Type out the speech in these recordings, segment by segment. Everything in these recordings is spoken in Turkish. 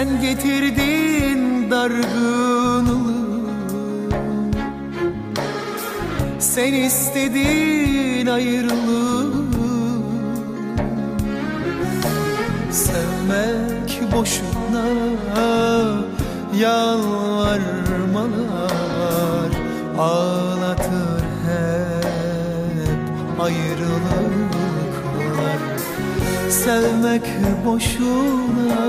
Sen getirdin dargınlığı, sen istedin ayrılığı. Sevmek boşuna, yalvarmalar ağlatır hep ayrılıklar. Sevmek boşuna,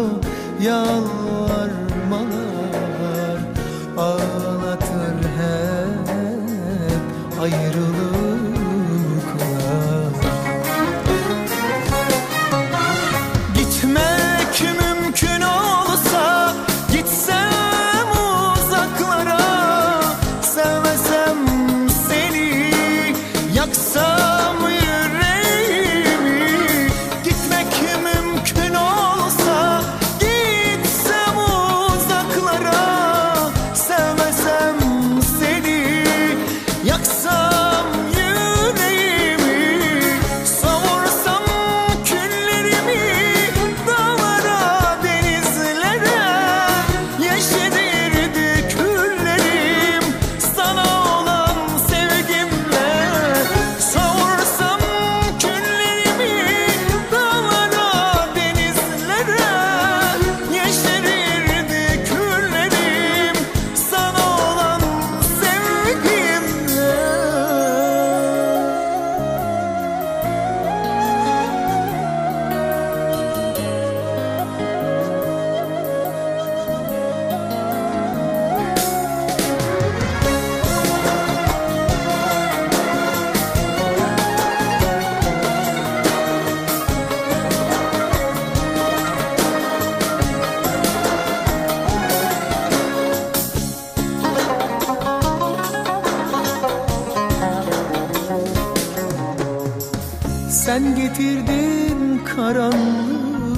yalvarmalar ağlatır hep ayrılıklar. Gitmek mümkün olsa gitsem uzaklara, sevmesem seni, yaksam yüreğimi. Gitmek mümkün olsa gitsem uzaklara, sevmesem seni, yaksam yüreğimi. Savursam küllerimi dağlara, denizlere, yeşerirdi küllerim sana olan sevgimle. Savursam küllerimi dağlara, denizlere, yeşerirdi küllerim sana olan sevgimle. Sen getirdin karanlığı,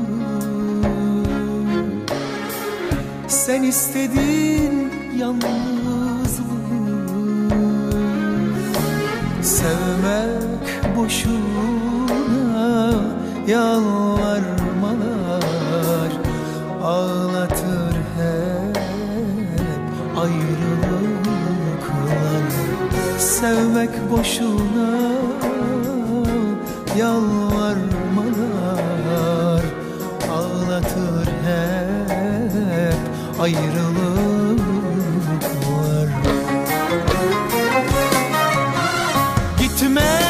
sen istedin yalnızlığı. Sevmek boşuna, yalvarmalar ağlatır hep ayrılıklar. Sevmek boşuna, yalvarmalar ağlatır hep ayrılıklar. Gitme